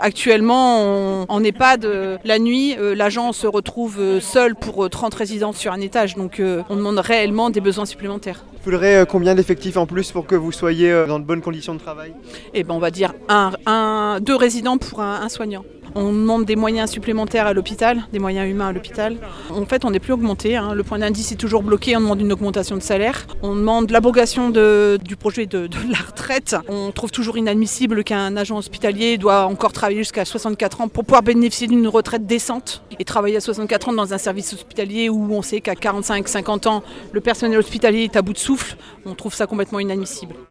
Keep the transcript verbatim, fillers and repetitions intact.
Actuellement, on, en EHPAD, euh, la nuit, euh, l'agent se retrouve euh, seul pour euh, trente résidents sur un étage. Donc euh, on demande réellement des besoins supplémentaires. Il faudrait euh, combien d'effectifs en plus pour que vous soyez euh, dans de bonnes conditions de travail? Et ben on va dire un, un, deux résidents pour un, un soignant. On demande des moyens supplémentaires à l'hôpital, des moyens humains à l'hôpital. En fait, on n'est plus augmenté. Hein. Le point d'indice est toujours bloqué. On demande une augmentation de salaire. On demande l'abrogation de, du projet de, de la retraite. On trouve toujours inadmissible qu'un agent hospitalier doit encore travailler jusqu'à soixante-quatre ans pour pouvoir bénéficier d'une retraite décente et travailler à soixante-quatre ans dans un service hospitalier où on sait qu'à quarante-cinq à cinquante ans, le personnel hospitalier est à bout de souffle. On trouve ça complètement inadmissible.